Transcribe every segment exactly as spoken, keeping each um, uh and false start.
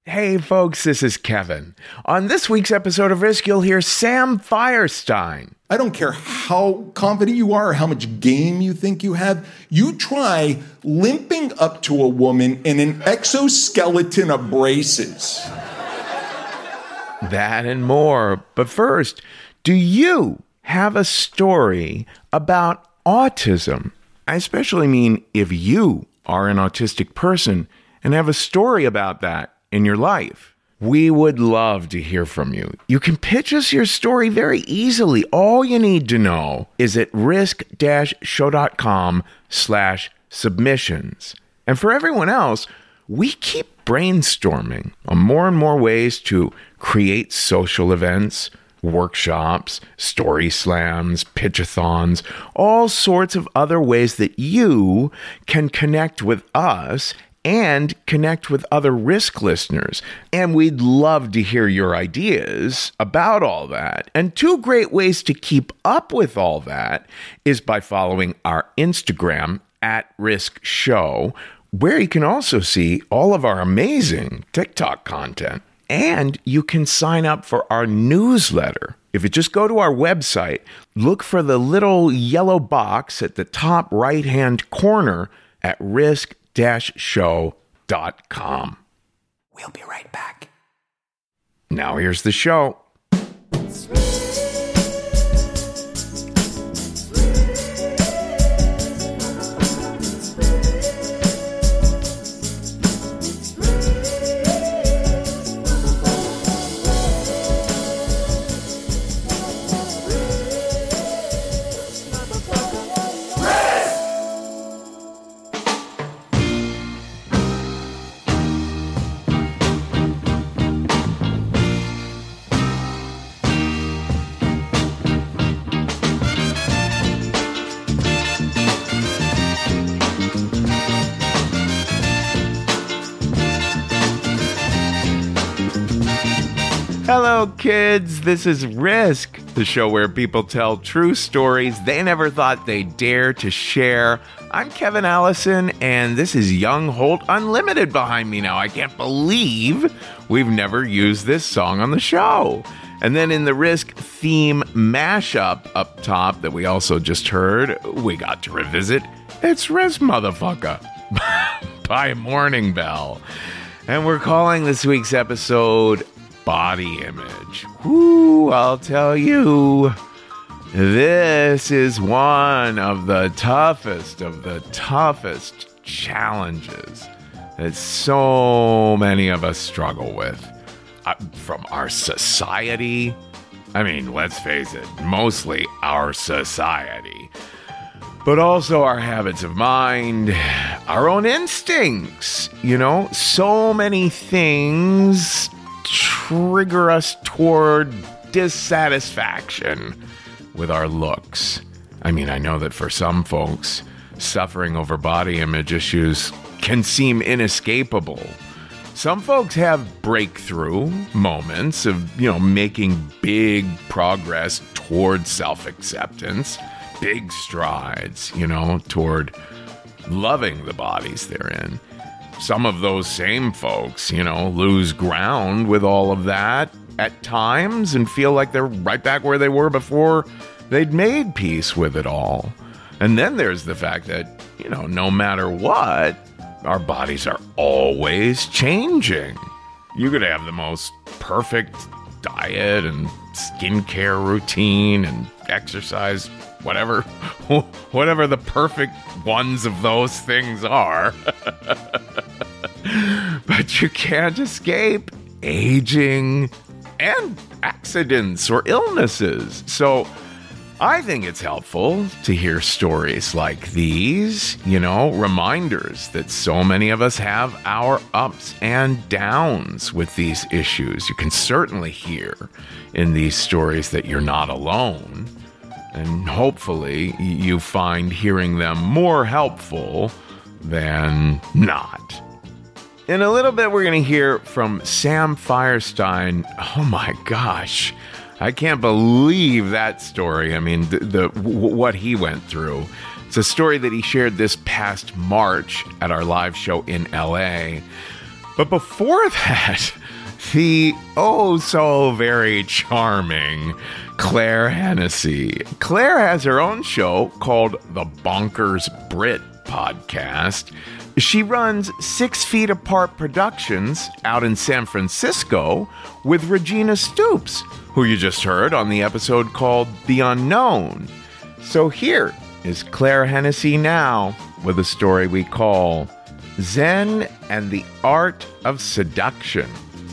Hey folks, this is Kevin. On this week's episode of Risk, you'll hear Sam Firestein. I don't care how confident you are or how much game you think you have. You try limping up to a woman in an exoskeleton of braces. That and more. But first, do you have a story about autism? I especially mean if you are an autistic person and have a story about that in your life. We would love to hear from you. You can pitch us your story very easily. All you need to know is at risk-show.com slash submissions. And for everyone else, we keep brainstorming on more and more ways to create social events, workshops, story slams, pitchathons, all sorts of other ways that you can connect with us and connect with other Risk listeners. And we'd love to hear your ideas about all that. And two great ways to keep up with all that is by following our Instagram at Risk Show, where you can also see all of our amazing TikTok content. And you can sign up for our newsletter. If you just go to our website, look for the little yellow box at the top right-hand corner at risk show dot com. We'll be right back. Now here's the show. Hello, kids. This is Risk, the show where people tell true stories they never thought they'd dare to share. I'm Kevin Allison, and this is Young Holt Unlimited behind me now. I can't believe we've never used this song on the show. And then in the Risk theme mashup up top that we also just heard, we got to revisit It's Risk Motherfucker by Morning Bell. And we're calling this week's episode Body Image. Whoo, I'll tell you, this is one of the toughest of the toughest challenges that so many of us struggle with. Uh, from our society, I mean, let's face it, mostly our society, but also our habits of mind, our own instincts, you know, so many things trigger us toward dissatisfaction with our looks. I mean, I know that for some folks, suffering over body image issues can seem inescapable. Some folks have breakthrough moments of, you know, making big progress toward self-acceptance, big strides, you know, toward loving the bodies they're in. Some of those same folks, you know, lose ground with all of that at times and feel like they're right back where they were before they'd made peace with it all. And then there's the fact that, you know, no matter what, our bodies are always changing. You could have the most perfect diet and skincare routine and exercise, whatever, whatever the perfect ones of those things are. But you can't escape aging and accidents or illnesses. So I think it's helpful to hear stories like these, you know, reminders that so many of us have our ups and downs with these issues. You can certainly hear in these stories that you're not alone. And hopefully you find hearing them more helpful than not. In a little bit, we're going to hear from Sam Firestein. Oh my gosh. I can't believe that story. I mean, the, the w- what he went through. It's a story that he shared this past March at our live show in L A. But before that, the oh so very charming Claire Hennessy. Claire has her own show called the Bonkers Brit Podcast. She runs Six Feet Apart Productions out in San Francisco with Regina Stoops, who you just heard on the episode called The Unknown. So here is Claire Hennessy now with a story we call Zen and the Art of Seduction.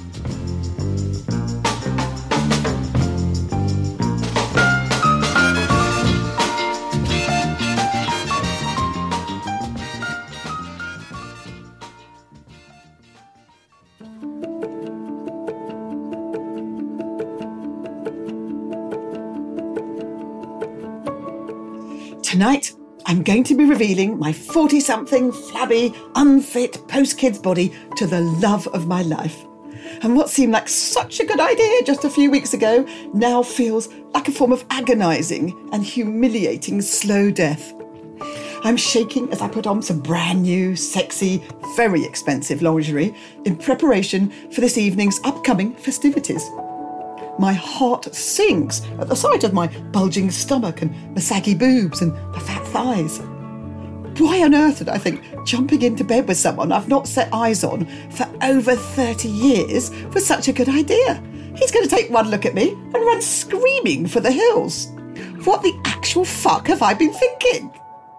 Tonight, I'm going to be revealing my forty-something, flabby, unfit post-kids body to the love of my life. And what seemed like such a good idea just a few weeks ago now feels like a form of agonising and humiliating slow death. I'm shaking as I put on some brand new, sexy, very expensive lingerie in preparation for this evening's upcoming festivities. My heart sinks at the sight of my bulging stomach and the saggy boobs and the fat thighs. Why on earth did I think jumping into bed with someone I've not set eyes on for over thirty years was such a good idea? He's going to take one look at me and run screaming for the hills. What the actual fuck have I been thinking?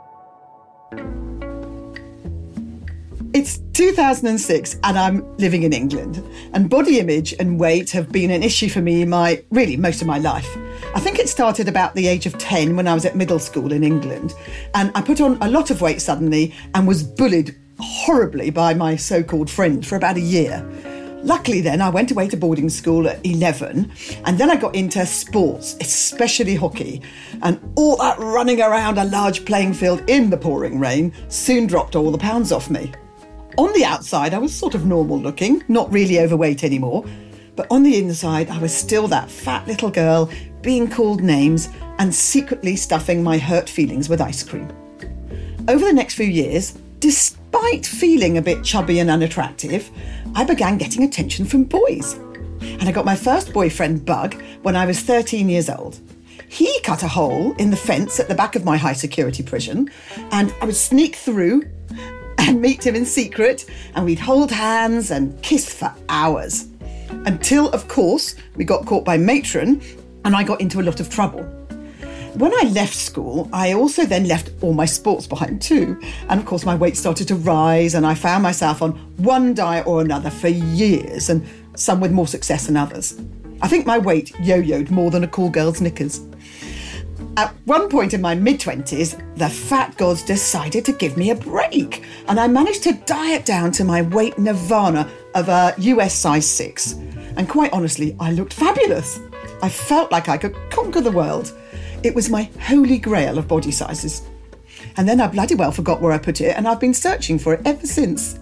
It's two thousand six and I'm living in England, and body image and weight have been an issue for me my really most of my life. I think it started about the age of ten when I was at middle school in England, and I put on a lot of weight suddenly and was bullied horribly by my so-called friends for about a year. Luckily then I went away to boarding school at eleven, and then I got into sports, especially hockey, and all that running around a large playing field in the pouring rain soon dropped all the pounds off me. On the outside, I was sort of normal looking, not really overweight anymore. But on the inside, I was still that fat little girl being called names and secretly stuffing my hurt feelings with ice cream. Over the next few years, despite feeling a bit chubby and unattractive, I began getting attention from boys. And I got my first boyfriend, Bug, when I was thirteen years old. He cut a hole in the fence at the back of my high security prison, and I would sneak through and meet him in secret, and we'd hold hands and kiss for hours. Until, of course, we got caught by Matron and I got into a lot of trouble. When I left school, I also then left all my sports behind too. And of course, my weight started to rise and I found myself on one diet or another for years, and some with more success than others. I think my weight yo-yoed more than a cool girl's knickers. At one point in my mid-twenties, the fat gods decided to give me a break, and I managed to diet down to my weight nirvana of a U S size six. And quite honestly, I looked fabulous. I felt like I could conquer the world. It was my holy grail of body sizes. And then I bloody well forgot where I put it, and I've been searching for it ever since.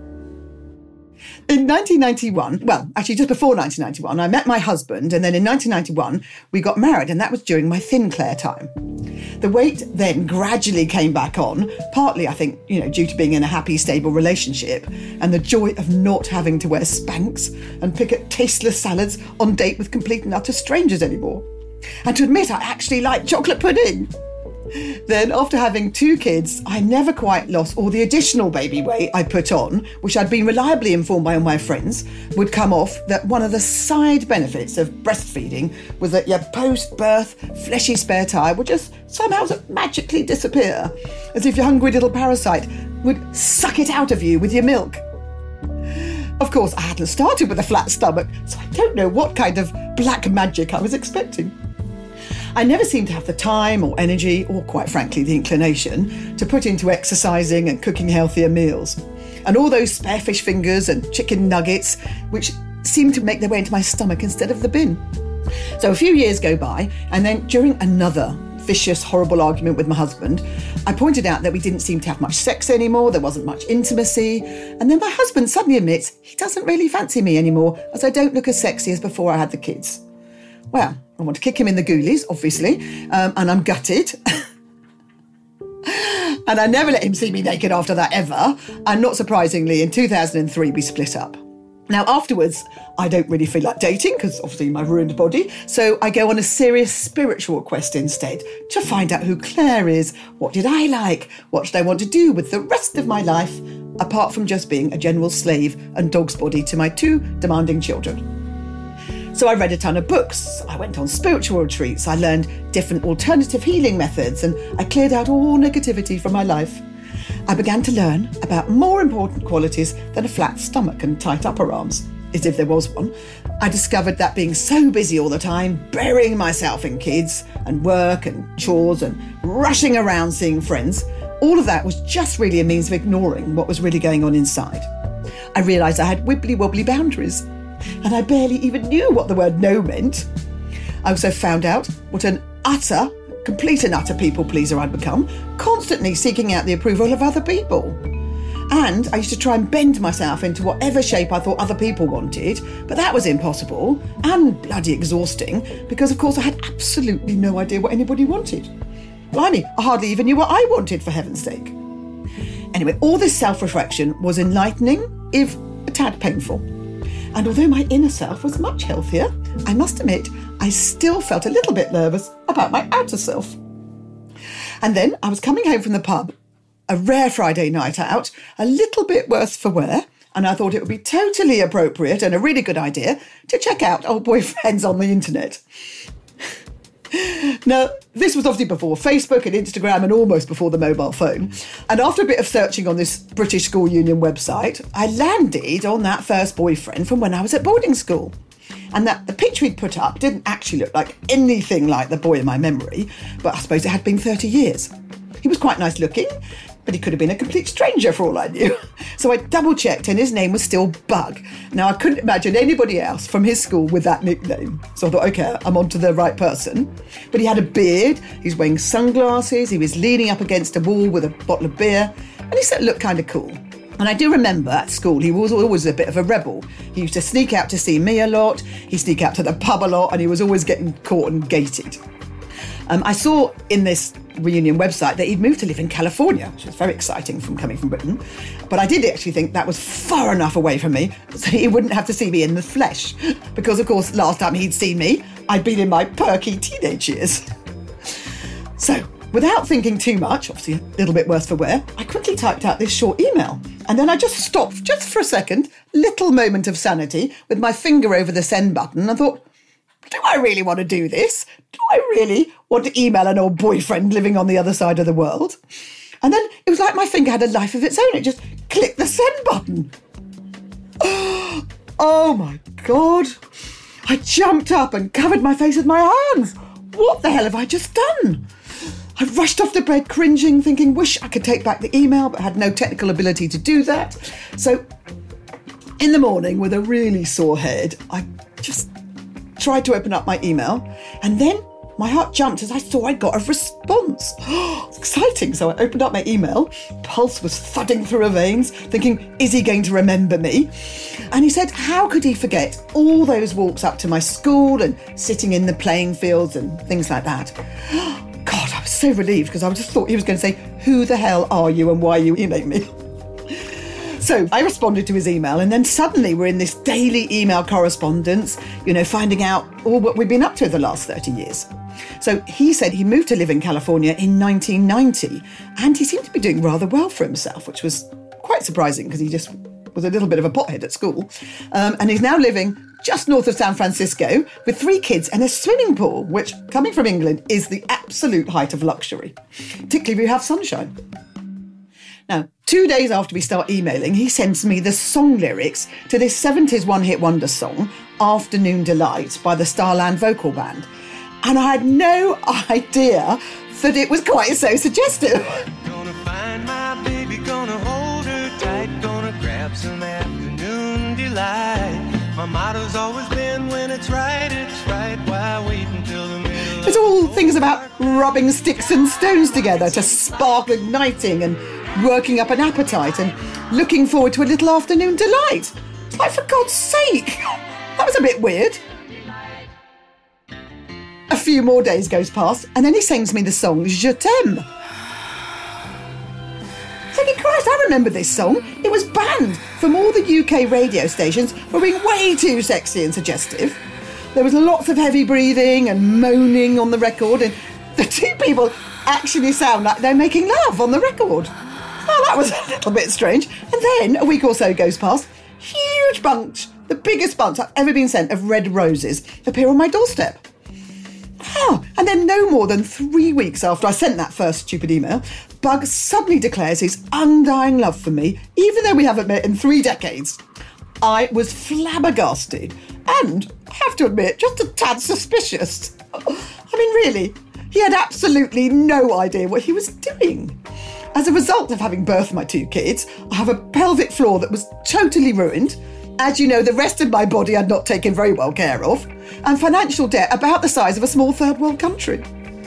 In nineteen ninety-one, well, actually just before nineteen ninety-one, I met my husband, and then in nineteen ninety-one, we got married, and that was during my thin Claire time. The weight then gradually came back on, partly, I think, you know, due to being in a happy, stable relationship, and the joy of not having to wear Spanx and pick at tasteless salads on date with complete and utter strangers anymore. And to admit I actually like chocolate pudding. Then, after having two kids, I never quite lost all the additional baby weight I put on, which I'd been reliably informed by all my friends would come off, that one of the side benefits of breastfeeding was that your post-birth fleshy spare tire would just somehow magically disappear, as if your hungry little parasite would suck it out of you with your milk. Of course, I hadn't started with a flat stomach, so I don't know what kind of black magic I was expecting. I never seemed to have the time or energy, or quite frankly the inclination, to put into exercising and cooking healthier meals. And all those spare fish fingers and chicken nuggets, which seemed to make their way into my stomach instead of the bin. So a few years go by, and then during another vicious, horrible argument with my husband, I pointed out that we didn't seem to have much sex anymore, there wasn't much intimacy, and then my husband suddenly admits he doesn't really fancy me anymore, as I don't look as sexy as before I had the kids. Well, I want to kick him in the ghoulies, obviously, um, and I'm gutted. And I never let him see me naked after that ever. And not surprisingly, in two thousand three, we split up. Now, afterwards, I don't really feel like dating because obviously my ruined body. So I go on a serious spiritual quest instead to find out who Claire is. What did I like? What should I want to do with the rest of my life, apart from just being a general slave and dog's body to my two demanding children? So I read a ton of books. I went on spiritual retreats. I learned different alternative healing methods and I cleared out all negativity from my life. I began to learn about more important qualities than a flat stomach and tight upper arms, as if there was one. I discovered that being so busy all the time, burying myself in kids and work and chores and rushing around seeing friends, all of that was just really a means of ignoring what was really going on inside. I realised I had wibbly-wobbly boundaries, and I barely even knew what the word no meant. I also found out what an utter complete and utter people pleaser I'd become, constantly seeking out the approval of other people. And I used to try and bend myself into whatever shape I thought other people wanted, but that was impossible and bloody exhausting because, of course, I had absolutely no idea what anybody wanted. Blimey, I hardly even knew what I wanted, for heaven's sake. Anyway, all this self-reflection was enlightening, if a tad painful. And although my inner self was much healthier, I must admit, I still felt a little bit nervous about my outer self. And then I was coming home from the pub, a rare Friday night out, a little bit worse for wear, and I thought it would be totally appropriate and a really good idea to check out old boyfriends on the internet. Now, this was obviously before Facebook and Instagram and almost before the mobile phone. And after a bit of searching on this British School Union website, I landed on that first boyfriend from when I was at boarding school. And that the picture he'd put up didn't actually look like anything like the boy in my memory, but I suppose it had been thirty years. He was quite nice looking, but he could have been a complete stranger for all I knew. So I double-checked and his name was still Bug. Now, I couldn't imagine anybody else from his school with that nickname. So I thought, OK, I'm on to the right person. But he had a beard, he was wearing sunglasses, he was leaning up against a wall with a bottle of beer, and he sort of looked kind of cool. And I do remember at school, he was always a bit of a rebel. He used to sneak out to see me a lot, he'd sneak out to the pub a lot, and he was always getting caught and gated. Um, I saw in this reunion website that he'd moved to live in California, which was very exciting from coming from Britain. But I did actually think that was far enough away from me so he wouldn't have to see me in the flesh. Because, of course, last time he'd seen me, I'd been in my perky teenage years. So, without thinking too much, obviously a little bit worse for wear, I quickly typed out this short email. And then I just stopped, just for a second, little moment of sanity, with my finger over the send button and thought, do I really want to do this? Do I really want to email an old boyfriend living on the other side of the world? And then it was like my finger had a life of its own. It just clicked the send button. Oh my God. I jumped up and covered my face with my hands. What the hell have I just done? I rushed off the bed cringing, thinking, wish I could take back the email, but had no technical ability to do that. So in the morning, with a really sore head, I just tried to open up my email, and then my heart jumped as I saw I'd got a response. Exciting. So I opened up my email, pulse was thudding through her veins, thinking, is he going to remember me? And he said, how could he forget all those walks up to my school and sitting in the playing fields and things like that? God, I was so relieved because I just thought he was going to say, who the hell are you and why are you emailing me? So I responded to his email, and then suddenly we're in this daily email correspondence, you know, finding out all what we've been up to the last thirty years. So he said he moved to live in California in nineteen ninety, and he seemed to be doing rather well for himself, which was quite surprising because he just was a little bit of a pothead at school. Um, and he's now living just north of San Francisco with three kids and a swimming pool, which, coming from England, is the absolute height of luxury, particularly if you have sunshine. Now, two days after we start emailing, he sends me the song lyrics to this seventies one-hit wonder song, Afternoon Delight, by the Starland Vocal Band. And I had no idea that it was quite so suggestive. Gonna find my baby, gonna hold her tight, gonna grab some afternoon delight. My motto's always been, when it's right, it's right. Why wait until the middle? It's all things about rubbing sticks and stones together to spark igniting and working up an appetite and looking forward to a little afternoon delight. It's like, for God's sake, that was a bit weird. A few more days goes past, and then he sings me the song Je t'aime. remember this song. It was banned from all the U K radio stations for being way too sexy and suggestive. There was lots of heavy breathing and moaning on the record, and the two people actually sound like they're making love on the record. Oh, that was a little bit strange. And then a week or so goes past, huge bunch, the biggest bunch I've ever been sent of red roses, appear on my doorstep. Oh, and then no more than three weeks after I sent that first stupid email, Bug suddenly declares his undying love for me, even though we haven't met in three decades. I was flabbergasted and, I have to admit, just a tad suspicious. I mean, really, he had absolutely no idea what he was doing. As a result of having birthed my two kids, I have a pelvic floor that was totally ruined. As you know, the rest of my body I'd not taken very well care of, and financial debt about the size of a small third world country.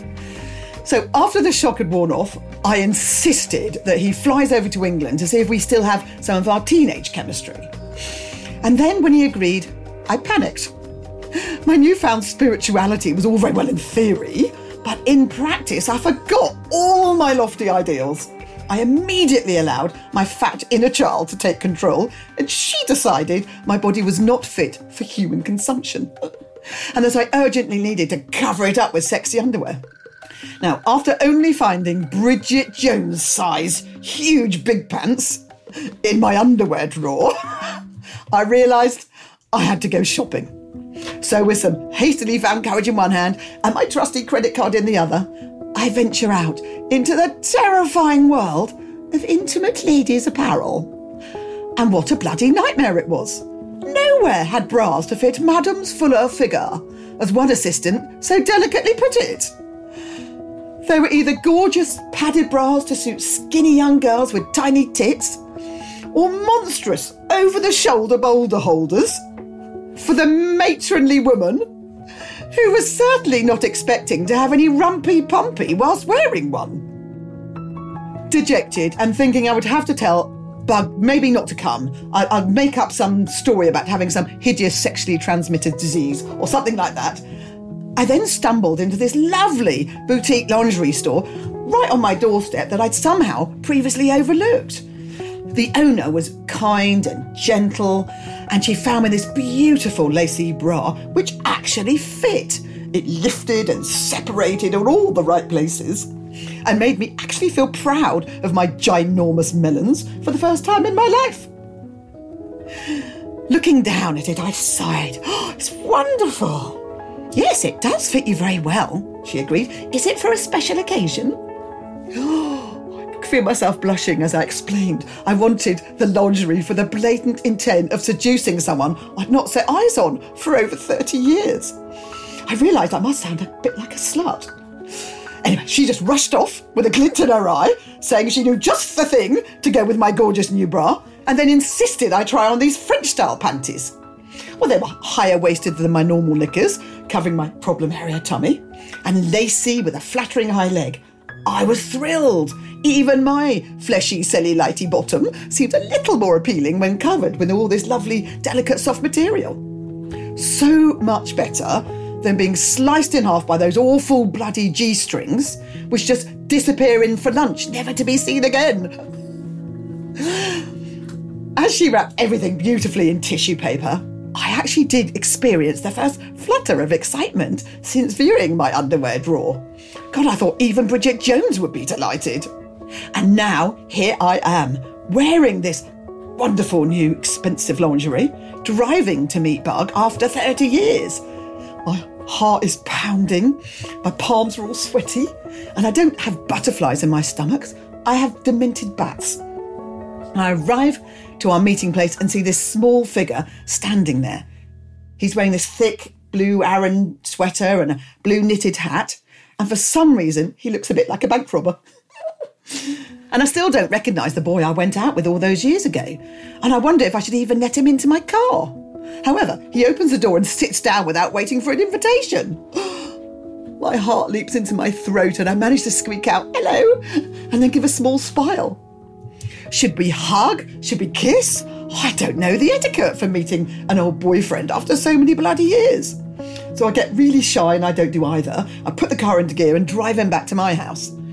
So after the shock had worn off, I insisted that he flies over to England to see if we still have some of our teenage chemistry. And then when he agreed, I panicked. My newfound spirituality was all very well in theory, but in practice I forgot all my lofty ideals. I immediately allowed my fat inner child to take control, and she decided my body was not fit for human consumption, and that I urgently needed to cover it up with sexy underwear. Now, after only finding Bridget Jones size huge big pants in my underwear drawer, I realised I had to go shopping. So with some hastily found courage in one hand and my trusty credit card in the other, I venture out into the terrifying world of intimate ladies' apparel. And what a bloody nightmare it was. Nowhere had bras to fit Madam's fuller figure, as one assistant so delicately put it. They were either gorgeous padded bras to suit skinny young girls with tiny tits, or monstrous over-the-shoulder boulder holders for the matronly woman who was certainly not expecting to have any rumpy-pumpy whilst wearing one. Dejected and thinking I would have to tell Bug maybe not to come, I- I'd make up some story about having some hideous sexually transmitted disease or something like that, I then stumbled into this lovely boutique lingerie store right on my doorstep that I'd somehow previously overlooked. The owner was kind and gentle, and she found me this beautiful lacy bra, which actually fit. It lifted and separated in all the right places, and made me actually feel proud of my ginormous melons for the first time in my life. Looking down at it, I sighed. Oh, it's wonderful. Yes, it does fit you very well, she agreed. Is it for a special occasion? Oh, I feel myself blushing as I explained I wanted the lingerie for the blatant intent of seducing someone I'd not set eyes on for over thirty years. I realised I must sound a bit like a slut. Anyway, she just rushed off with a glint in her eye, saying she knew just the thing to go with my gorgeous new bra, and then insisted I try on these French-style panties. Well, they were higher waisted than my normal knickers, covering my problem area tummy, and lacy with a flattering high leg. I was thrilled. Even my fleshy, cellulite bottom seemed a little more appealing when covered with all this lovely, delicate, soft material. So much better than being sliced in half by those awful bloody G-strings, which just disappear in for lunch, never to be seen again. As she wrapped everything beautifully in tissue paper, I actually did experience the first flutter of excitement since viewing my underwear drawer. God, I thought even Bridget Jones would be delighted. And now, here I am, wearing this wonderful new expensive lingerie, driving to meet Bug after thirty years. My heart is pounding, my palms are all sweaty, and I don't have butterflies in my stomach, I have demented bats. I arrive to our meeting place and see this small figure standing there. He's wearing this thick blue Aran sweater and a blue knitted hat, and for some reason he looks a bit like a bank robber. And I still don't recognise the boy I went out with all those years ago, and I wonder if I should even let him into my car. However, he opens the door and sits down without waiting for an invitation. My heart leaps into my throat and I manage to squeak out, "Hello," and then give a small smile. Should we hug? Should we kiss? I don't know the etiquette for meeting an old boyfriend after so many bloody years. So I get really shy and I don't do either. I put the car into gear and drive him back to my house.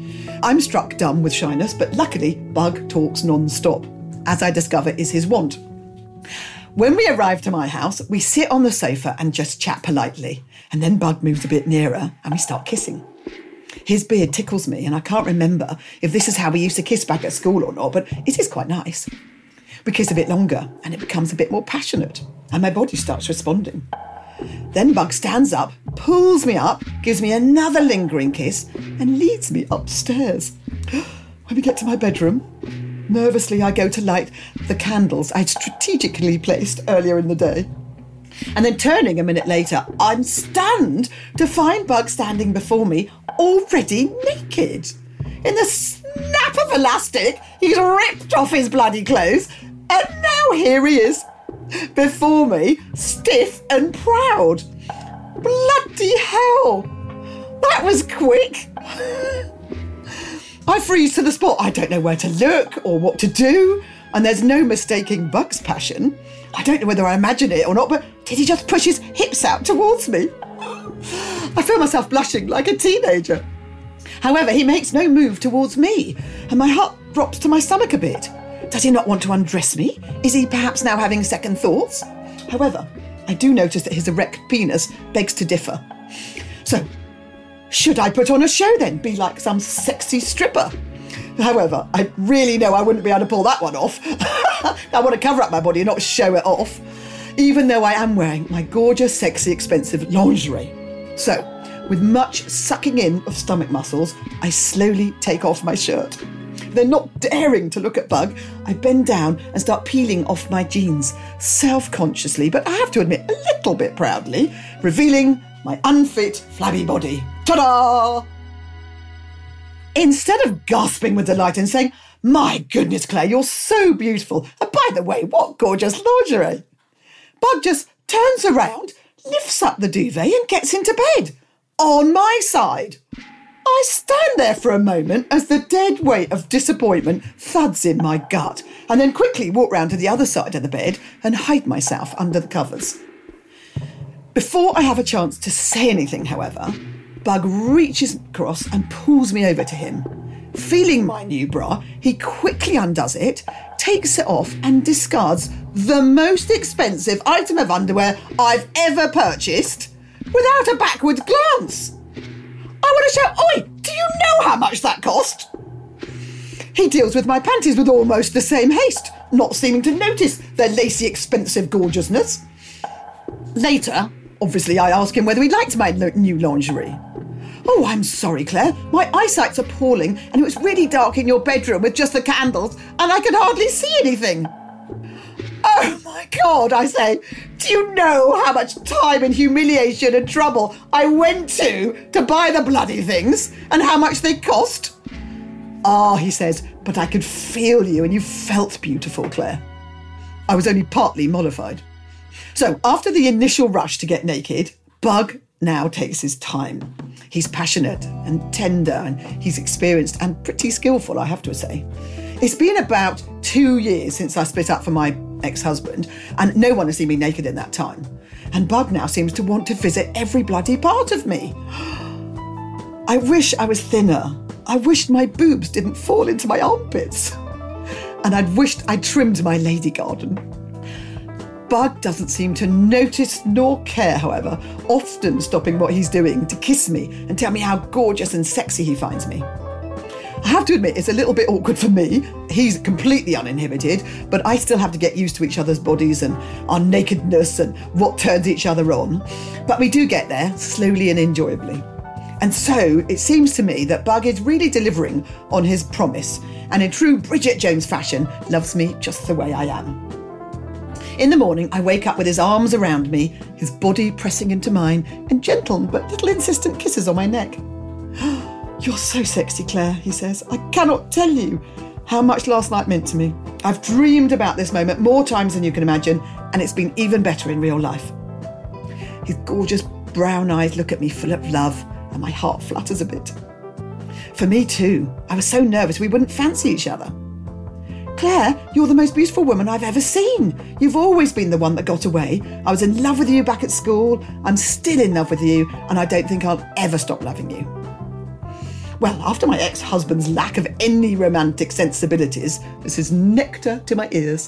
I'm struck dumb with shyness, but luckily Bug talks non-stop, as I discover is his wont. When we arrive to my house, we sit on the sofa and just chat politely, and then Bug moves a bit nearer and we start kissing. His beard tickles me, and I can't remember if this is how we used to kiss back at school or not, but it is quite nice. We kiss a bit longer and it becomes a bit more passionate, and my body starts responding. Then Bug stands up, pulls me up, gives me another lingering kiss, and leads me upstairs. When we get to my bedroom, nervously I go to light the candles I'd strategically placed earlier in the day. And then turning a minute later, I'm stunned to find Bug standing before me, already naked. In the snap of elastic, he's ripped off his bloody clothes, and now here he is, before me, stiff and proud. Bloody hell! That was quick! I freeze to the spot. I don't know where to look or what to do, and there's no mistaking Bug's passion. I don't know whether I imagine it or not, but did he just push his hips out towards me? I feel myself blushing like a teenager. However, he makes no move towards me, and my heart drops to my stomach a bit. Does he not want to undress me? Is he perhaps now having second thoughts? However, I do notice that his erect penis begs to differ. So, should I put on a show then? Be like some sexy stripper? However, I really know I wouldn't be able to pull that one off. I want to cover up my body and not show it off, even though I am wearing my gorgeous, sexy, expensive lingerie. So, with much sucking in of stomach muscles, I slowly take off my shirt. Then, not daring to look at Bug, I bend down and start peeling off my jeans, self-consciously, but I have to admit, a little bit proudly, revealing my unfit, flabby body. Ta-da! Instead of gasping with delight and saying, "My goodness, Claire, you're so beautiful. And by the way, what gorgeous lingerie," Bug just turns around, lifts up the duvet and gets into bed. On my side. I stand there for a moment as the dead weight of disappointment thuds in my gut, and then quickly walk round to the other side of the bed and hide myself under the covers. Before I have a chance to say anything, however, Bug reaches across and pulls me over to him. Feeling my new bra, he quickly undoes it, takes it off and discards the most expensive item of underwear I've ever purchased without a backward glance. I want to shout, "Oi, do you know how much that cost?" He deals with my panties with almost the same haste, not seeming to notice their lacy, expensive gorgeousness. Later, obviously, I ask him whether he liked my lo- new lingerie. "Oh, I'm sorry, Claire. My eyesight's appalling, and it was really dark in your bedroom with just the candles, and I could hardly see anything." "Oh, my God," I say. "Do you know how much time and humiliation and trouble I went to to buy the bloody things, and how much they cost?" "Ah," he says, "but I could feel you, and you felt beautiful, Claire." I was only partly mollified. So, after the initial rush to get naked, Bug now takes his time. He's passionate and tender, and he's experienced and pretty skillful, I have to say. It's been about two years since I split up from my ex-husband, and no one has seen me naked in that time. And Bug now seems to want to visit every bloody part of me. I wish I was thinner. I wished my boobs didn't fall into my armpits. And I'd wished I'd trimmed my lady garden. Bug doesn't seem to notice nor care, however, often stopping what he's doing to kiss me and tell me how gorgeous and sexy he finds me. I have to admit, it's a little bit awkward for me. He's completely uninhibited, but I still have to get used to each other's bodies and our nakedness and what turns each other on. But we do get there, slowly and enjoyably. And so it seems to me that Bug is really delivering on his promise, and in true Bridget Jones fashion, loves me just the way I am. In the morning, I wake up with his arms around me, his body pressing into mine, and gentle but little insistent kisses on my neck. "You're so sexy, Claire," he says. "I cannot tell you how much last night meant to me. I've dreamed about this moment more times than you can imagine, and it's been even better in real life." His gorgeous brown eyes look at me full of love, and my heart flutters a bit. For me too. I was so nervous we wouldn't fancy each other. "Claire, you're the most beautiful woman I've ever seen. You've always been the one that got away. I was in love with you back at school. I'm still in love with you, and I don't think I'll ever stop loving you." Well, after my ex-husband's lack of any romantic sensibilities, this is nectar to my ears.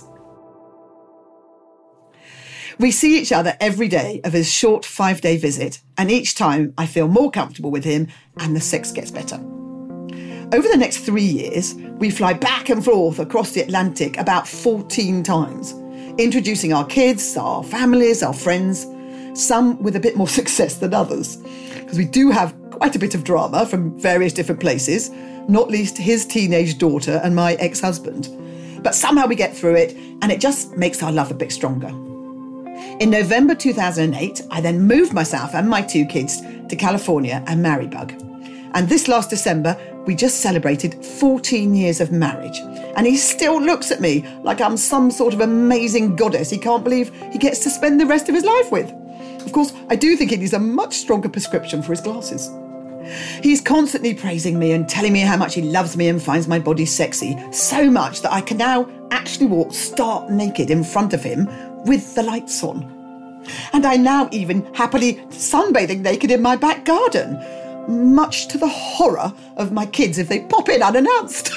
We see each other every day of his short five-day visit, and each time I feel more comfortable with him and the sex gets better. Over the next three years, we fly back and forth across the Atlantic about fourteen times, introducing our kids, our families, our friends, some with a bit more success than others, because we do have quite a bit of drama from various different places, not least his teenage daughter and my ex-husband. But somehow we get through it, and it just makes our love a bit stronger. In November two thousand eight, I then moved myself and my two kids to California and Marybug. And this last December, we just celebrated fourteen years of marriage. And he still looks at me like I'm some sort of amazing goddess he can't believe he gets to spend the rest of his life with. Of course, I do think he needs a much stronger prescription for his glasses. He's constantly praising me and telling me how much he loves me and finds my body sexy, so much that I can now actually walk stark naked in front of him with the lights on. And I now even happily sunbathing naked in my back garden, much to the horror of my kids if they pop in unannounced.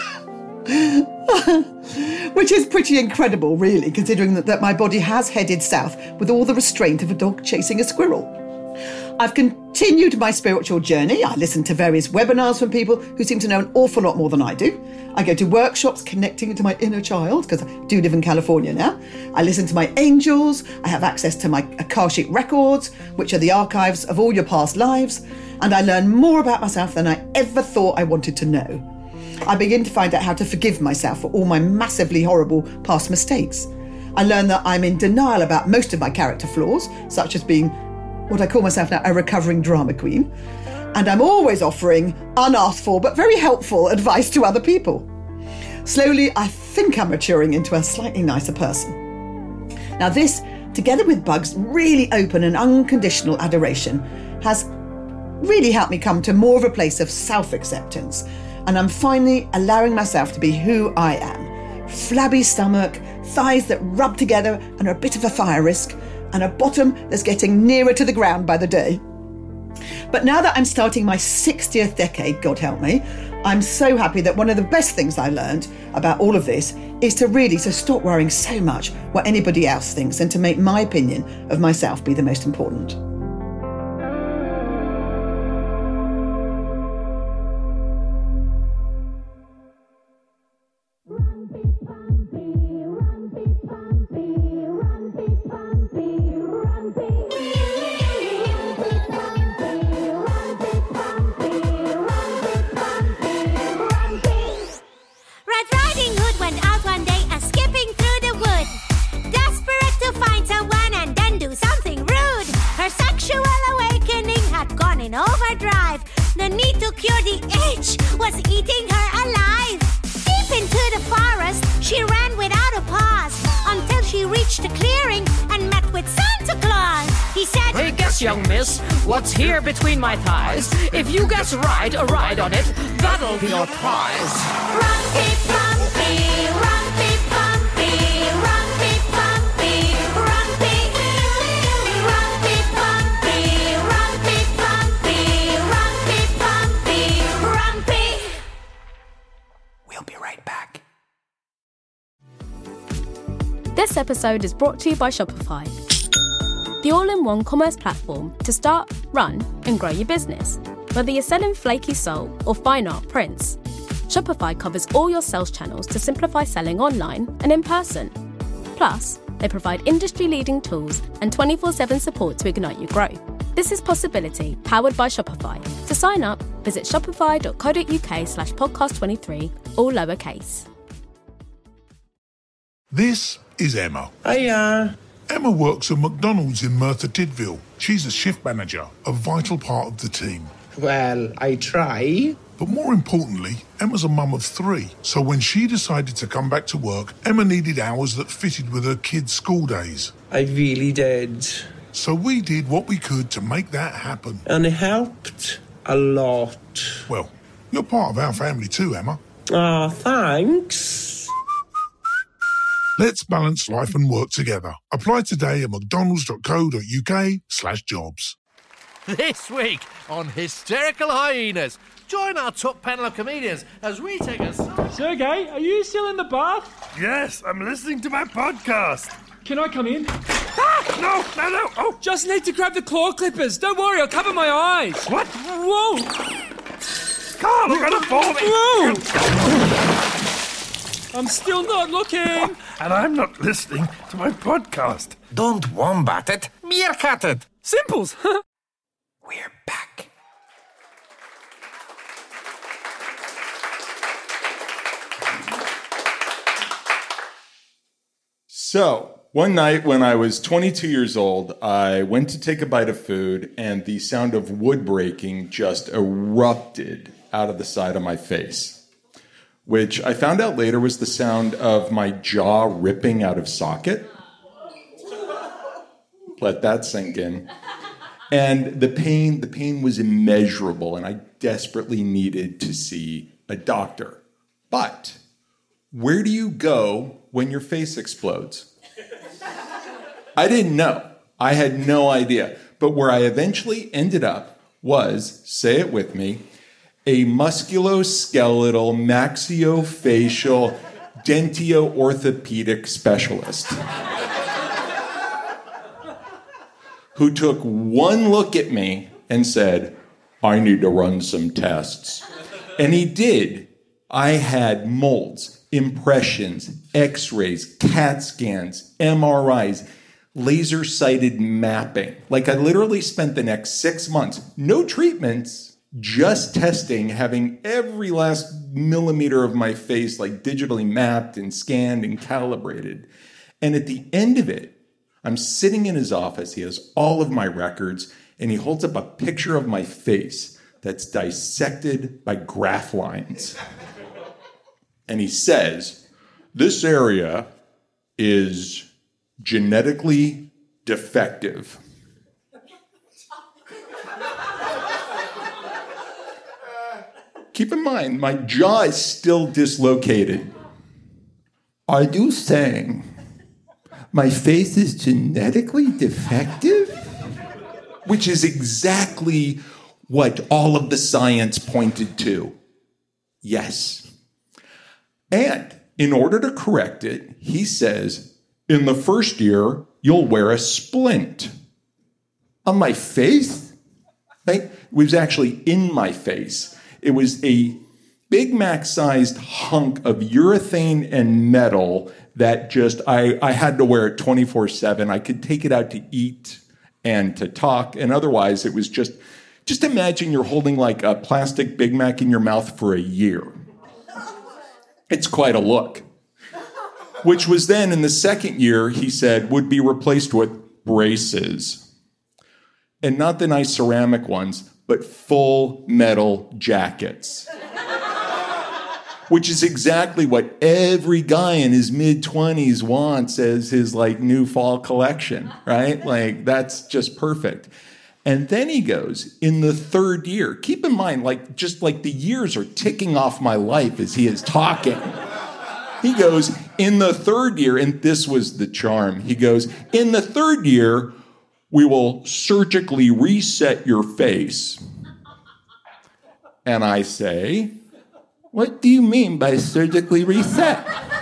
Which is pretty incredible, really, considering that, that my body has headed south with all the restraint of a dog chasing a squirrel. I've continued my spiritual journey. I listen to various webinars from people who seem to know an awful lot more than I do. I go to workshops connecting to my inner child, because I do live in California now. I listen to my angels. I have access to my Akashic records, which are the archives of all your past lives. And I learn more about myself than I ever thought I wanted to know. I begin to find out how to forgive myself for all my massively horrible past mistakes. I learn that I'm in denial about most of my character flaws, such as being what I call myself now, a recovering drama queen. And I'm always offering unasked for but very helpful advice to other people. Slowly, I think I'm maturing into a slightly nicer person. Now this, together with Bug's really open and unconditional adoration, has really helped me come to more of a place of self-acceptance. And I'm finally allowing myself to be who I am. Flabby stomach, thighs that rub together and are a bit of a fire risk, and a bottom that's getting nearer to the ground by the day. But now that I'm starting my sixtieth decade, God help me, I'm so happy that one of the best things I learned about all of this is to really to stop worrying so much what anybody else thinks and to make my opinion of myself be the most important. Overdrive. The need to cure the itch was eating her alive. Deep into the forest, she ran without a pause until she reached a clearing and met with Santa Claus. He said, "Hey, guess, young miss, what's here between my thighs? If you guess right, a ride on it, that'll be your prize." Rumpy Pumpy, Rumpy Pumpy, Rumpy Pumpy, Rumpy, Rumpy Pumpy, Rumpy Pumpy, Rumpy Pumpy, Rumpy. We'll be right back. This episode is brought to you by Shopify, the all-in-one commerce platform to start, run, and grow your business. Whether you're selling flaky salt or fine art prints, Shopify covers all your sales channels to simplify selling online and in person. Plus, they provide industry-leading tools and twenty-four seven support to ignite your growth. This is Possibility, powered by Shopify. To sign up, visit shopify.co.uk slash podcast 23, all lowercase. This is Emma. Hiya. Emma works at McDonald's in Merthyr Tydfil. She's a shift manager, a vital part of the team. Well, I try. But more importantly, Emma's a mum of three. So when she decided to come back to work, Emma needed hours that fitted with her kids' school days. I really did. So we did what we could to make that happen. And it helped a lot. Well, you're part of our family too, Emma. Ah, oh, thanks. Let's balance life and work together. Apply today at mcdonalds.co.uk slash jobs. This week on Hysterical Hyenas, Join our top panel of comedians as we take a... Sergey, are you still in the bath? Yes, I'm listening to my podcast. Can I come in? Ah! No, no, no! Oh! Just need to grab the claw clippers. Don't worry, I'll cover my eyes. What? Whoa! Carl, I'm gonna fall. Whoa! I'm still not looking. And I'm not listening to my podcast. Don't wombat it, meerkat it. Simples. We're back. So, one night when I was twenty-two years old, I went to take a bite of food, and the sound of wood breaking just erupted out of the side of my face, which I found out later was the sound of my jaw ripping out of socket. Let that sink in. And the pain, the pain was immeasurable, and I desperately needed to see a doctor. But where do you go when your face explodes? I didn't know. I had no idea. But where I eventually ended up was, say it with me, a musculoskeletal, maxillofacial, dentio-orthopedic specialist who took one look at me and said, I need to run some tests. And he did. I had molds, impressions, x-rays, CAT scans, M R Is, laser-sighted mapping. Like I literally spent the next six months, no treatments, just testing, having every last millimeter of my face like digitally mapped and scanned and calibrated. And at the end of it, I'm sitting in his office. He has all of my records, and he holds up a picture of my face that's dissected by graph lines. And he says, this area is genetically defective. Keep in mind, my jaw is still dislocated. Are you saying my face is genetically defective? Which is exactly what all of the science pointed to. Yes. And in order to correct it, he says, in the first year, you'll wear a splint. On my face? Right? It was actually in my face. It was a Big Mac-sized hunk of urethane and metal that just, I, I had to wear it twenty-four seven. I could take it out to eat and to talk, and otherwise it was just, just imagine you're holding like a plastic Big Mac in your mouth for a year. It's quite a look. Which was then, in the second year, he said, would be replaced with braces. And not the nice ceramic ones, but full metal jackets. Which is exactly what every guy in his mid-twenties wants as his, like, new fall collection, right? Like, that's just perfect. And then he goes, in the third year, keep in mind, like, just like the years are ticking off my life as he is talking. He goes, in the third year, and this was the charm, he goes, in the third year, we will surgically reset your face. And I say, what do you mean by surgically reset?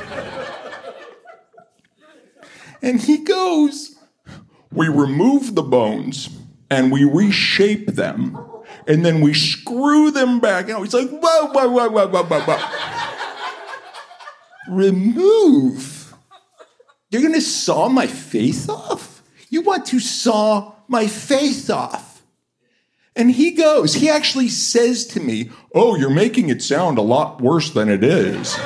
And he goes, we remove the bones and we reshape them and then we screw them back out. He's like, whoa, whoa, whoa, whoa, whoa, whoa, whoa. Remove? You're going to saw my face off? You want to saw my face off? And he goes, he actually says to me, oh, you're making it sound a lot worse than it is.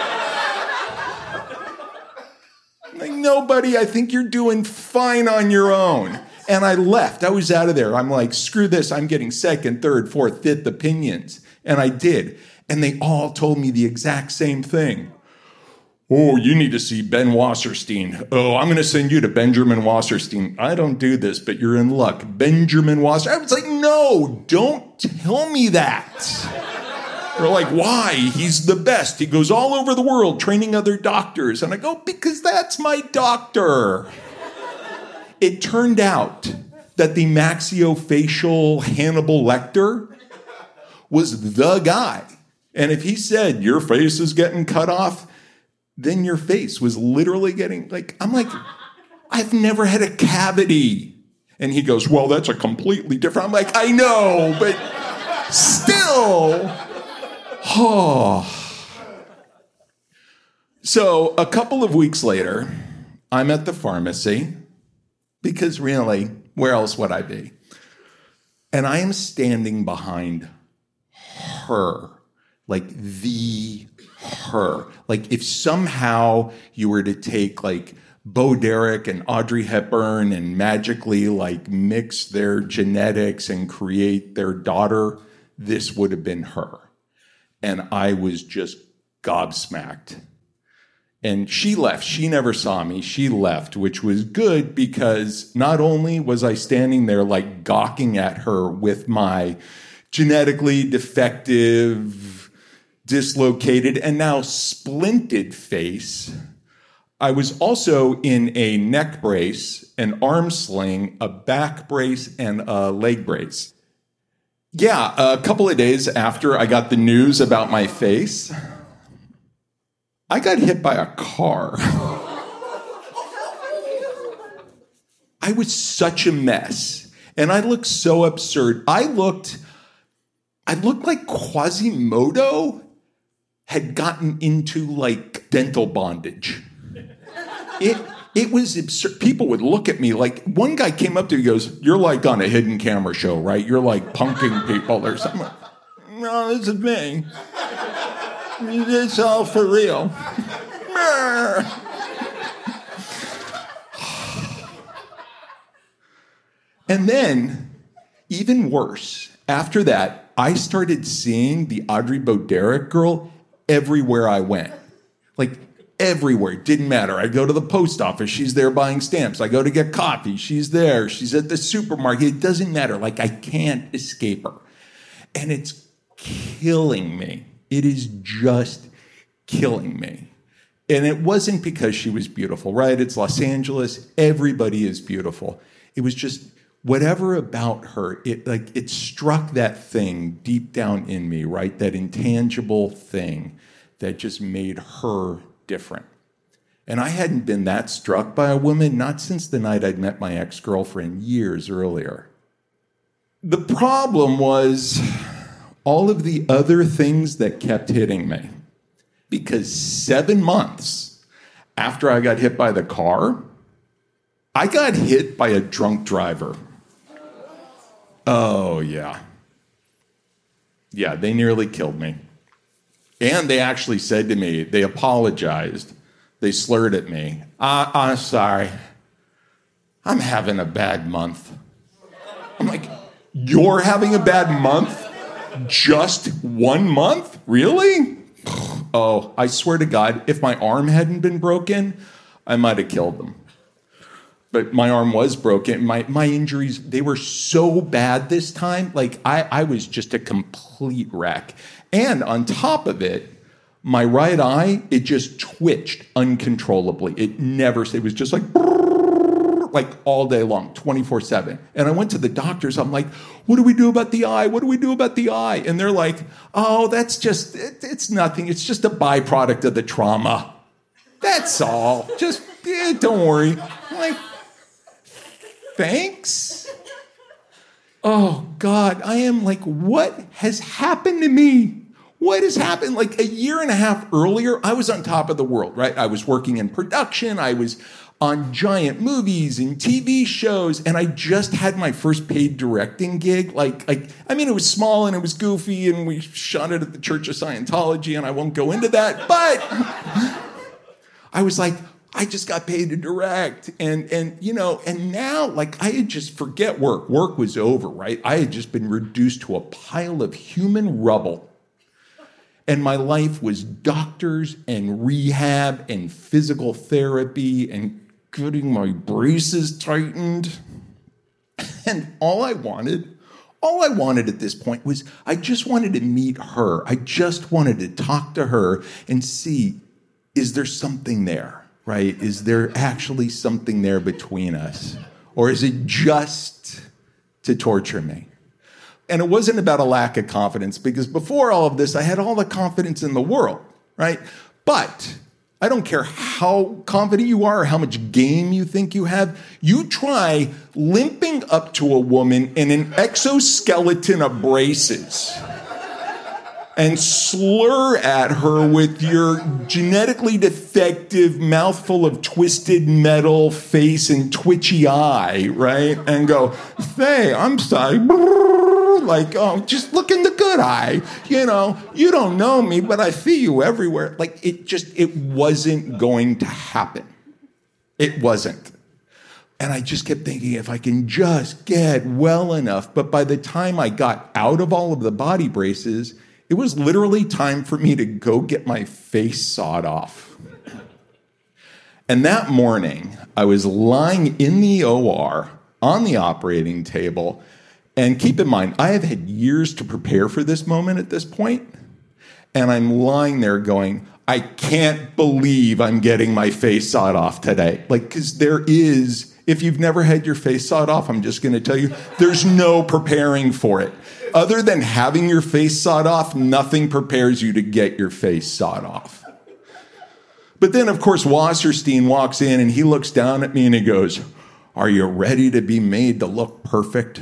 Like, nobody, I think you're doing fine on your own. And I left. I was out of there. I'm like, screw this. I'm getting second, third, fourth, fifth opinions. And I did. And they all told me the exact same thing. Oh, you need to see Ben Wasserstein. Oh, I'm going to send you to Benjamin Wasserstein. I don't do this, but you're in luck. Benjamin Wasserstein. I was like, no, don't tell me that. They're like, why? He's the best. He goes all over the world training other doctors. And I go, because that's my doctor. It turned out that the maxillofacial Hannibal Lecter was the guy. And if he said, your face is getting cut off, then your face was literally getting, like, I'm like, I've never had a cavity. And he goes, well, that's a completely different. I'm like, I know, but still. Oh. So a couple of weeks later, I'm at the pharmacy because really, where else would I be? And I am standing behind her, like the her. Like if somehow you were to take like Bo Derek and Audrey Hepburn and magically like mix their genetics and create their daughter, this would have been her. And I was just gobsmacked. And she left. She never saw me. She left, which was good because not only was I standing there like gawking at her with my genetically defective, dislocated, and now splinted face, I was also in a neck brace, an arm sling, a back brace, and a leg brace. Yeah, a couple of days after I got the news about my face, I got hit by a car. I was such a mess. And I looked so absurd. I looked, I looked like Quasimodo had gotten into like dental bondage. It it was absurd. People would look at me like, one guy came up to me and goes, you're like on a hidden camera show, right? You're like punking people or something. No, this is me. It's all for real. And then, even worse, after that, I started seeing the Audrey Boderick girl everywhere I went. Like, everywhere. It didn't matter. I go to the post office. She's there buying stamps. I go to get coffee. She's there. She's at the supermarket. It doesn't matter. Like, I can't escape her. And it's killing me. It is just killing me. And it wasn't because she was beautiful, right? It's Los Angeles. Everybody is beautiful. It was just whatever about her, it like it struck that thing deep down in me, right? That intangible thing that just made her different. And I hadn't been that struck by a woman, not since the night I'd met my ex-girlfriend years earlier. The problem was all of the other things that kept hitting me. Because seven months after I got hit by the car, I got hit by a drunk driver. Oh, yeah. Yeah, they nearly killed me. And they actually said to me, they apologized. They slurred at me. Uh, I'm sorry. I'm having a bad month. I'm like, you're having a bad month? Just one month? Really? Oh, I swear to God, if my arm hadn't been broken, I might have killed them. But my arm was broken. My my injuries, they were so bad this time. Like, I, I was just a complete wreck. And on top of it, my right eye, it just twitched uncontrollably. It never, it was just like, like all day long, twenty-four seven. And I went to the doctors. I'm like, what do we do about the eye? What do we do about the eye? And they're like, oh, that's just, it, it's nothing. It's just a byproduct of the trauma. That's all. Just, eh, don't worry. I'm like, thanks. Oh, God, I am like, what has happened to me? What has happened? Like a year and a half earlier, I was on top of the world, right? I was working in production. I was on giant movies and T V shows, and I just had my first paid directing gig. Like, like, I mean, it was small and it was goofy, and we shot it at the Church of Scientology, and I won't go into that, but I was like, I just got paid to direct, and, and, you know, and now, like, I had just forget work. Work was over, right? I had just been reduced to a pile of human rubble. And my life was doctors and rehab and physical therapy and getting my braces tightened. And all I wanted, all I wanted at this point was I just wanted to meet her. I just wanted to talk to her and see, is there something there, right? Is there actually something there between us? Or is it just to torture me? And it wasn't about a lack of confidence, because before all of this, I had all the confidence in the world, right? But I don't care how confident you are or how much game you think you have. You try limping up to a woman in an exoskeleton of braces and slur at her with your genetically defective mouthful of twisted metal face and twitchy eye, right? And go, hey, I'm sorry. Like, oh, just look in the good eye. You know, you don't know me, but I see you everywhere. Like, it just, it wasn't going to happen. It wasn't. And I just kept thinking, if I can just get well enough. But by the time I got out of all of the body braces, it was literally time for me to go get my face sawed off. And that morning, I was lying in the O R on the operating table. And keep in mind, I have had years to prepare for this moment at this point. And I'm lying there going, I can't believe I'm getting my face sawed off today. Like, because there is, if you've never had your face sawed off, I'm just going to tell you, there's no preparing for it. Other than having your face sawed off, nothing prepares you to get your face sawed off. But then, of course, Wasserstein walks in and he looks down at me and he goes, are you ready to be made to look perfect?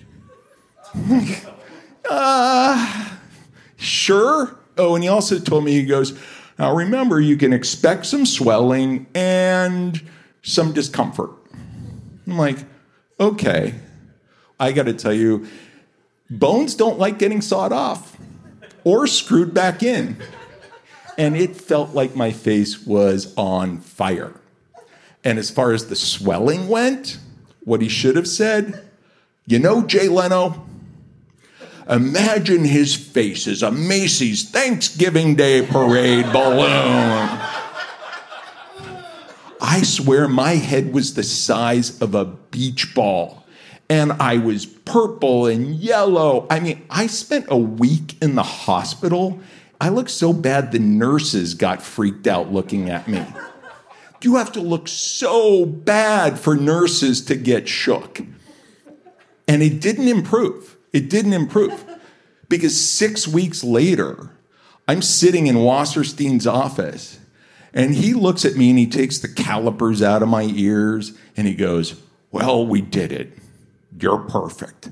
uh, sure. Oh, and he also told me, he goes, now remember, you can expect some swelling and some discomfort. I'm like, okay. I got to tell you, bones don't like getting sawed off or screwed back in. And it felt like my face was on fire. And as far as the swelling went, what he should have said, you know, Jay Leno, imagine his face as a Macy's Thanksgiving Day parade balloon. I swear my head was the size of a beach ball. And I was purple and yellow. I mean, I spent a week in the hospital. I looked so bad the nurses got freaked out looking at me. You have to look so bad for nurses to get shook. And it didn't improve. It didn't improve. Because six weeks later, I'm sitting in Wasserstein's office, and he looks at me and he takes the calipers out of my ears, and he goes, well, we did it. You're perfect.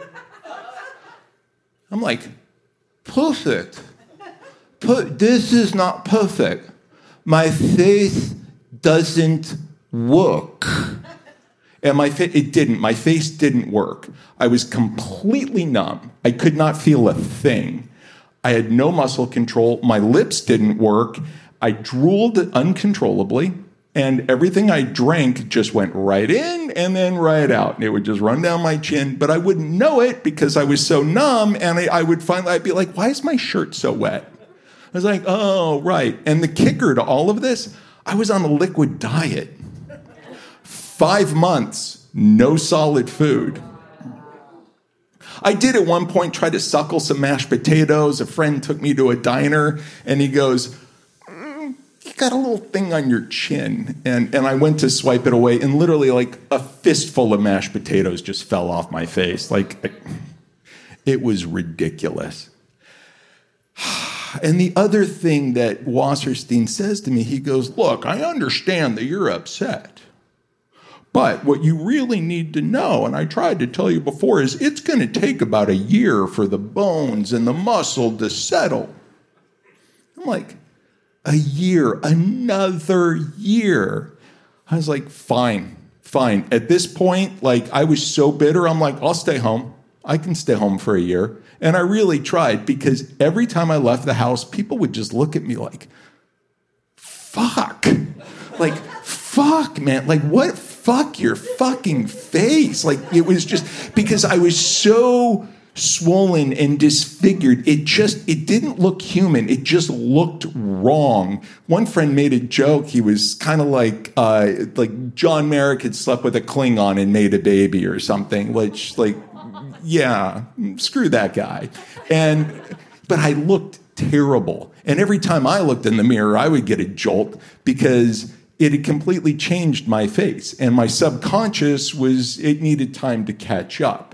I'm like, perfect? Per- this is not perfect. My face doesn't work. And my fa- it didn't. My face didn't work. I was completely numb. I could not feel a thing. I had no muscle control. My lips didn't work. I drooled uncontrollably. And everything I drank just went right in and then right out. And it would just run down my chin. But I wouldn't know it because I was so numb. And I, I would finally, I'd be like, why is my shirt so wet? I was like, oh, right. And the kicker to all of this, I was on a liquid diet. Five months, no solid food. I did at one point try to suckle some mashed potatoes. A friend took me to a diner, and he goes, mm, you got a little thing on your chin. And, and I went to swipe it away, and literally like a fistful of mashed potatoes just fell off my face. Like, it was ridiculous. And the other thing that Wasserstein says to me, he goes, look, I understand that you're upset. But what you really need to know, and I tried to tell you before, is it's going to take about a year for the bones and the muscle to settle. I'm like, a year, another year. I was like, fine, fine. At this point, like, I was so bitter, I'm like, I'll stay home. I can stay home for a year. And I really tried, because every time I left the house, people would just look at me like, fuck. Like, fuck, man. Like, what? Fuck your fucking face. Like, it was just because I was so swollen and disfigured. It just, it didn't look human. It just looked wrong. One friend made a joke. He was kind of like, uh, like John Merrick had slept with a Klingon and made a baby or something, which, like, yeah, screw that guy. And, but I looked terrible. And every time I looked in the mirror, I would get a jolt because it had completely changed my face. And my subconscious was, it needed time to catch up.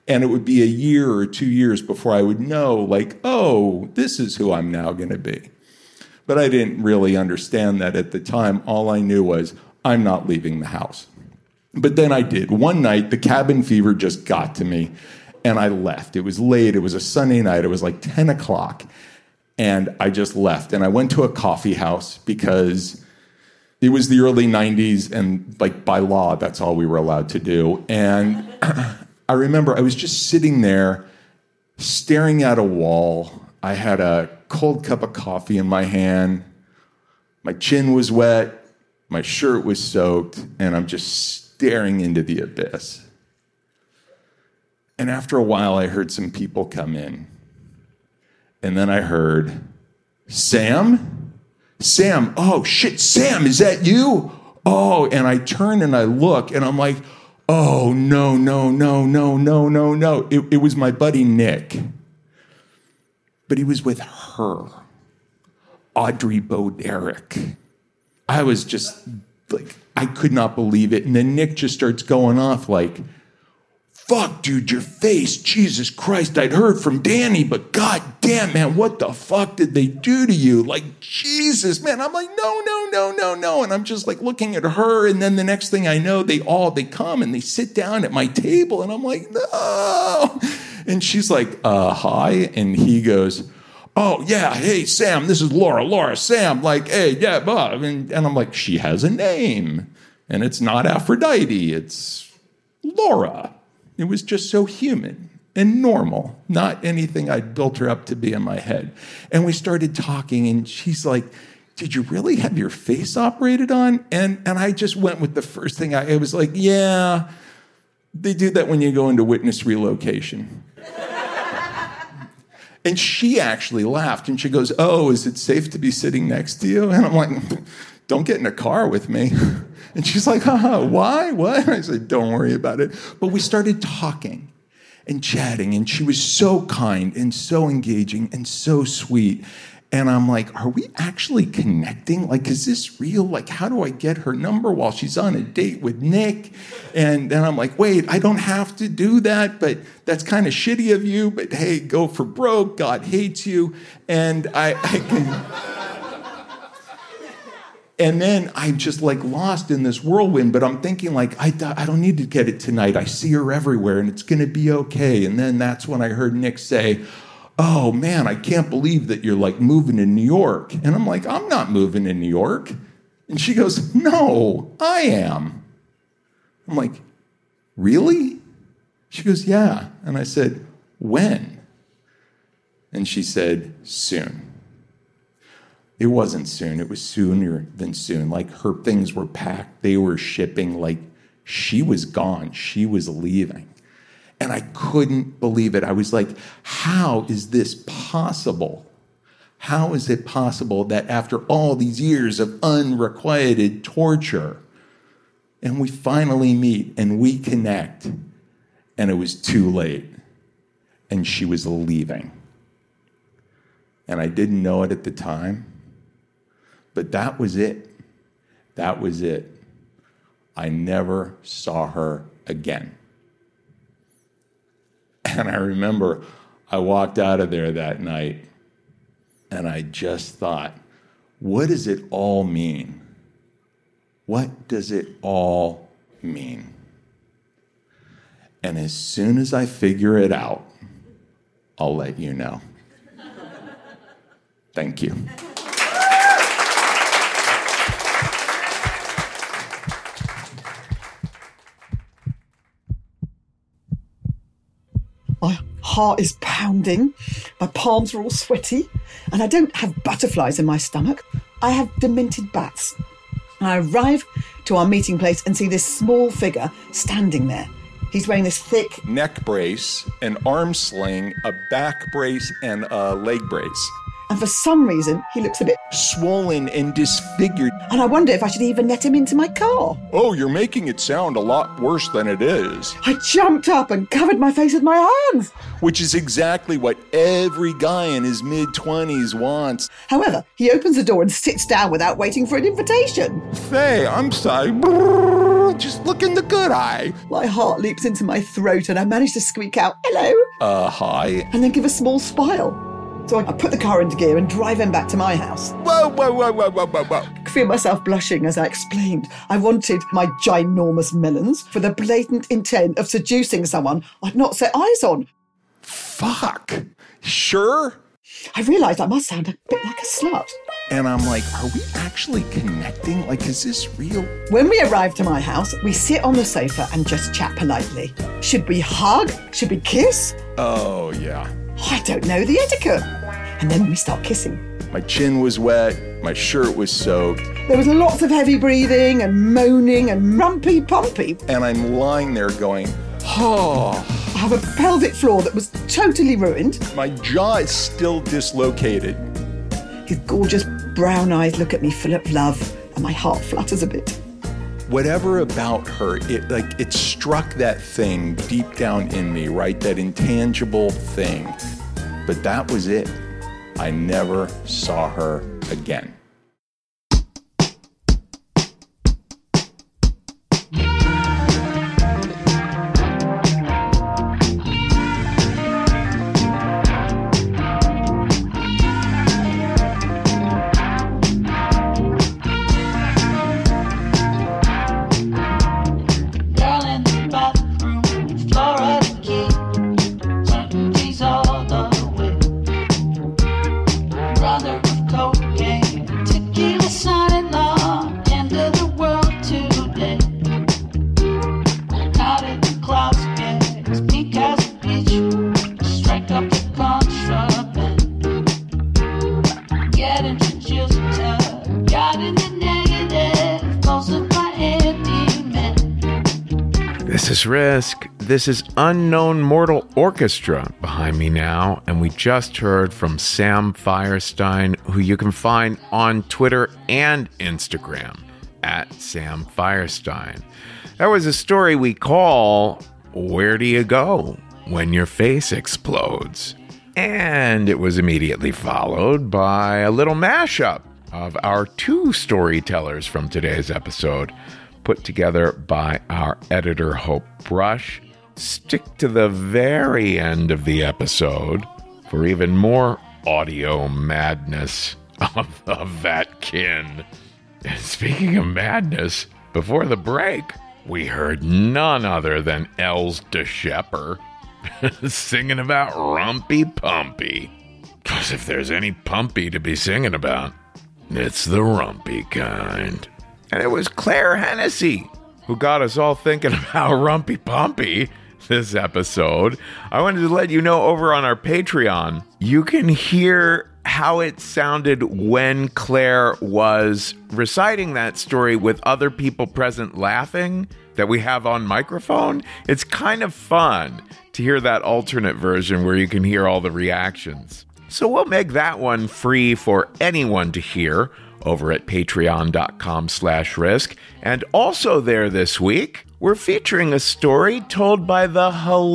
And it would be a year or two years before I would know, like, oh, this is who I'm now going to be. But I didn't really understand that at the time. All I knew was I'm not leaving the house. But then I did. One night, the cabin fever just got to me, and I left. It was late. It was a Sunday night. It was like ten o'clock. And I just left. And I went to a coffee house because it was the early nineties, and like by law, that's all we were allowed to do. And I remember I was just sitting there staring at a wall. I had a cold cup of coffee in my hand. My chin was wet. My shirt was soaked. And I'm just staring into the abyss. And after a while, I heard some people come in. And then I heard, Sam? Sam, oh shit, Sam, is that you? Oh, and I turn and I look and I'm like, oh, no, no, no, no, no, no, no. It, it was my buddy Nick. But he was with her, Audrey Boderick. I was just like, I could not believe it. And then Nick just starts going off like, fuck, dude, your face, Jesus Christ, I'd heard from Danny, but god damn, man, what the fuck did they do to you? Like, Jesus, man. I'm like, no, no, no, no, no. And I'm just like looking at her. And then the next thing I know, they all, they come and they sit down at my table. And I'm like, no. And she's like, uh, hi. And he goes, oh, yeah, hey, Sam, this is Laura. Laura, Sam, like, hey, yeah, Bob. And, and I'm like, she has a name. And it's not Aphrodite. It's Laura. It was just so human and normal, not anything I'd built her up to be in my head. And we started talking, and she's like, did you really have your face operated on? And and I just went with the first thing. I, I was like, yeah, they do that when you go into witness relocation. And she actually laughed, and she goes, oh, is it safe to be sitting next to you? And I'm like, don't get in a car with me. And she's like, haha, why? What? And I said, don't worry about it. But we started talking and chatting, and she was so kind and so engaging and so sweet. And I'm like, are we actually connecting? Like, is this real? Like, how do I get her number while she's on a date with Nick? And then I'm like, wait, I don't have to do that, but that's kind of shitty of you. But hey, go for broke. God hates you. And I, I can... And then I'm just like lost in this whirlwind, but I'm thinking like, I, I don't need to get it tonight. I see her everywhere and it's going to be okay. And then that's when I heard Nick say, oh man, I can't believe that you're like moving to New York. And I'm like, I'm not moving to New York. And she goes, no, I am. I'm like, really? She goes, yeah. And I said, when? And she said, soon. It wasn't soon. It was sooner than soon. Like, her things were packed. They were shipping. Like, she was gone. She was leaving. And I couldn't believe it. I was like, how is this possible? How is it possible that after all these years of unrequited torture, and we finally meet and we connect, and it was too late, and she was leaving. And I didn't know it at the time. But that was it. That was it. I never saw her again. And I remember I walked out of there that night and I just thought, what does it all mean? What does it all mean? And as soon as I figure it out, I'll let you know. Thank you. My heart is pounding, my palms are all sweaty, and I don't have butterflies in my stomach. I have demented bats. I arrive to our meeting place and see this small figure standing there. He's wearing this thick neck brace, an arm sling, a back brace, and a leg brace. And for some reason, he looks a bit swollen and disfigured. And I wonder if I should even let him into my car. Oh, you're making it sound a lot worse than it is. I jumped up and covered my face with my hands. Which is exactly what every guy in his mid-twenties wants. However, he opens the door and sits down without waiting for an invitation. Faye, I'm sorry. don't just look in the good eye. My heart leaps into my throat and I manage to squeak out, hello, Uh, hi. and then give a small smile. So I put the car into gear and drive him back to my house. Whoa, whoa, whoa, whoa, whoa, whoa, whoa. I feel myself blushing as I explained I wanted my ginormous melons for the blatant intent of seducing someone I'd not set eyes on. Fuck. Sure? I realised I must sound a bit like a slut. And I'm like, are we actually connecting? Like, is this real? When we arrive to my house, we sit on the sofa and just chat politely. Should we hug? Should we kiss? Oh, yeah. I don't know the etiquette. And then we start kissing. My chin was wet. My shirt was soaked. There was lots of heavy breathing and moaning and rumpy pumpy. And I'm lying there going, oh. I have a pelvic floor that was totally ruined. My jaw is still dislocated. His gorgeous brown eyes look at me full of love, and my heart flutters a bit. Whatever about her, it like it struck that thing deep down in me, right? That intangible thing. But that was it. I never saw her again. This is Risk. This is Unknown Mortal Orchestra behind me now, and we just heard from Sam Firestein, who you can find on Twitter and Instagram at Sam Firestein. That was a story we call Where Do You Go When Your Face Explodes? And it was immediately followed by a little mashup of our two storytellers from today's episode, put together by our editor, Hope Brush. Stick to the very end of the episode for even more audio madness of, of that kin. And speaking of madness, before the break, we heard none other than Els de Shepper singing about Rumpy Pumpy. Because if there's any pumpy to be singing about, it's the rumpy kind. And it was Claire Hennessy who got us all thinking about Rumpy Pumpy this episode. I wanted to let you know over on our Patreon, you can hear how it sounded when Claire was reciting that story with other people present laughing that we have on microphone. It's kind of fun to hear that alternate version where you can hear all the reactions. So we'll make that one free for anyone to hear over at patreon.com slash risk. And also there this week, we're featuring a story told by the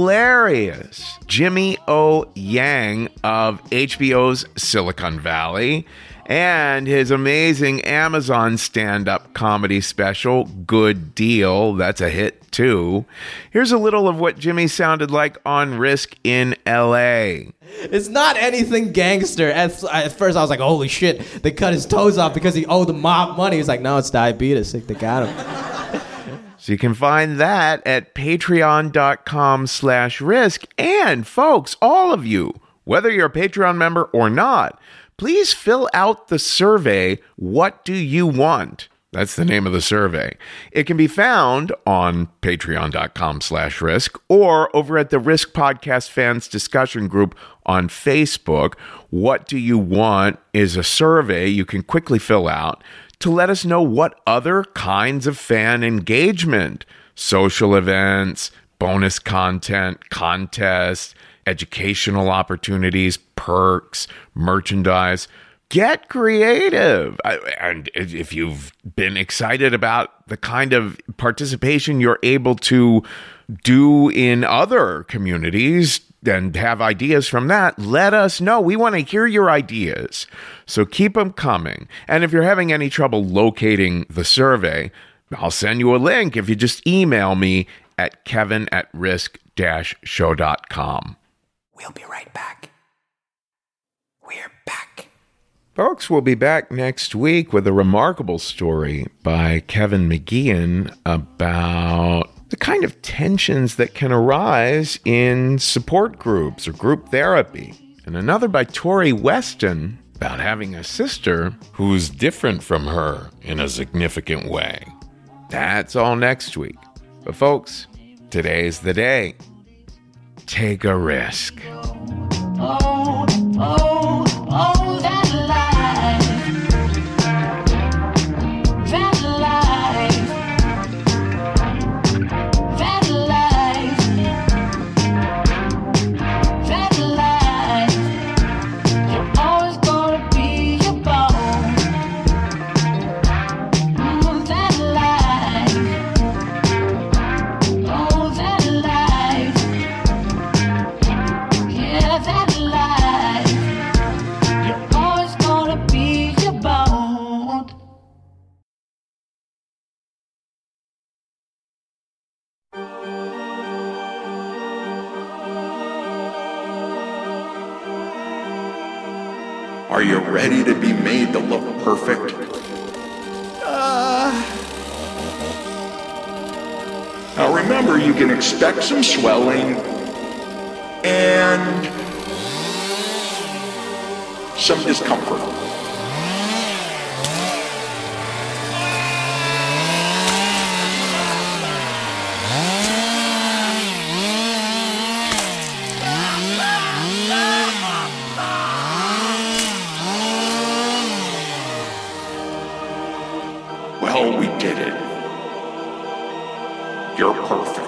hilarious Jimmy O. Yang of H B O's Silicon Valley and his amazing Amazon stand-up comedy special, Good Deal. That's a hit, too. Here's a little of what Jimmy sounded like on Risk in L A. It's not anything gangster. At, at first, I was like, holy shit, they cut his toes off because he owed the mob money. He's like, no, it's diabetes. They got him. So you can find that at patreon.com slash risk. And folks, all of you, whether you're a Patreon member or not, please fill out the survey, What Do You Want? That's the name of the survey. It can be found on patreon.com slash risk or over at the Risk Podcast Fans Discussion Group on Facebook. What Do You Want is a survey you can quickly fill out to let us know what other kinds of fan engagement, social events, bonus content, contests, educational opportunities, perks, merchandise. Get creative. And if you've been excited about the kind of participation you're able to do in other communities and have ideas from that, let us know. We want to hear your ideas. So keep them coming. And if you're having any trouble locating the survey, I'll send you a link if you just email me at kevin at risk dash show dot com. We'll be right back. We're back. Folks, we'll be back next week with a remarkable story by Kevin McGeehan about the kind of tensions that can arise in support groups or group therapy. And another by Tori Weston about having a sister who's different from her in a significant way. That's all next week. But folks, today's the day. Take a risk. Oh, oh, oh, that life. That life. That life. That life. You're always gonna be your bone. Mm, that life. Oh, that life. Yeah, that life. You're always gonna be your bone. Are you ready to be made to look perfect? Uh... Now remember, you can expect some swelling and some discomfort. Well, we did it. You're perfect.